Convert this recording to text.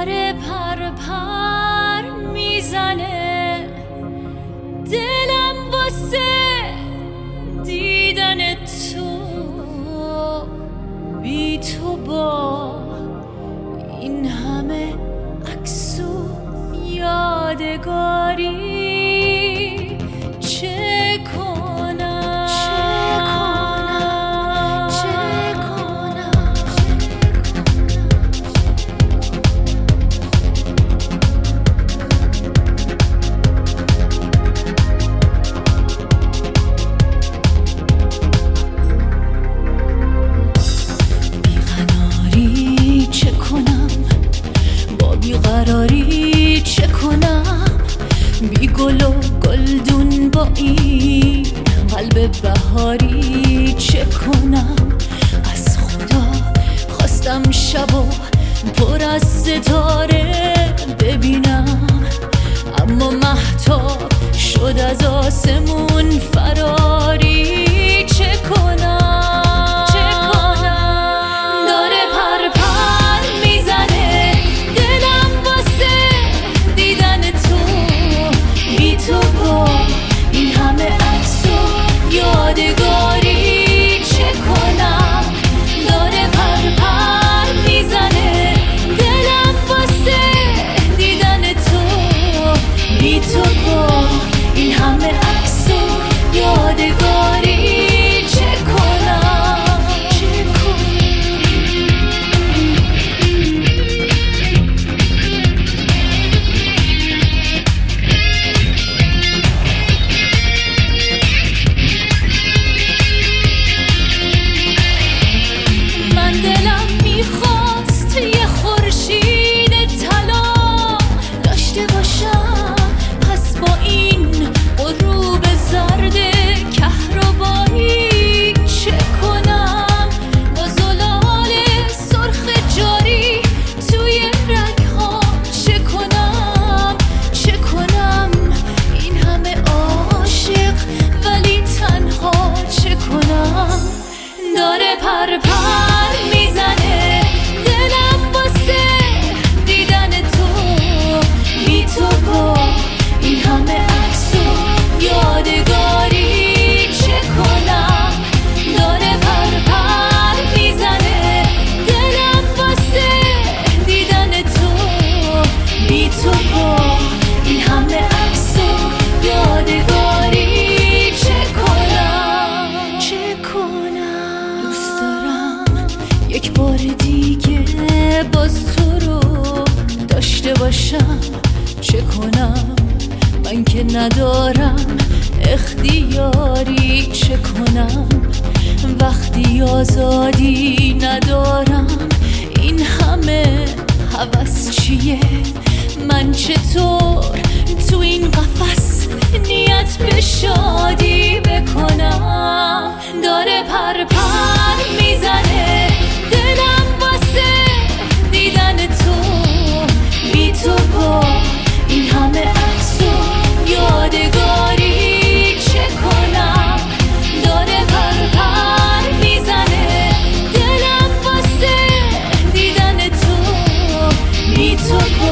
داره پر میزنه دلم واسه دیدن تو، بی تو با این همه عکس و یادگاری چه کنم. بیقراری چه کنم، با بیقراری چه کنم، بی گل و گلدون با این قلب بهاری چه کنم. از خدا خواستم شبا پر از ستاره ببینم، اما مهتاب شد از آسمون فراری چه کنم. داره پر میزنه دلم واسه دیدن تو، بی تو با این همه عکس و یادگاری چه کنم. داره پر میزنه دلم واسه دیدن تو، بی تو با این همه عکس و یادگاری چه کنم. من دلم میخواست یه خورشید طلا داشته باشم، پس با این غروب زرد کهربایی چه کنم. با زلال سرخ جاری توی رگ‌ها چه کنم. چه کنم این همه عاشق ولی تنها چه کنم. داره پر میزنه دلم واسه دیدن تو، بی تو با این همه عکس و یادگاری چه کنم. داره پر میزنه دلم واسه دیدن تو، بی تو با این همه عکس و یادگاری چه کنم. چه کنم. دوست دارم یک بار دیگه باز تو رو داشته باشم، چه کنم من که ندارم اختیاری چه کنم. وقتی آزادی ندارم این همه هوس چیه. من چطور تو این قفس نیت به شادی بکنم. داره پر میزنه دلم واسه دیدن تو، بی تو با این همه عکس و یادگاری چه کنم. داره پر میزنه دلم واسه دیدن تو، بی تو با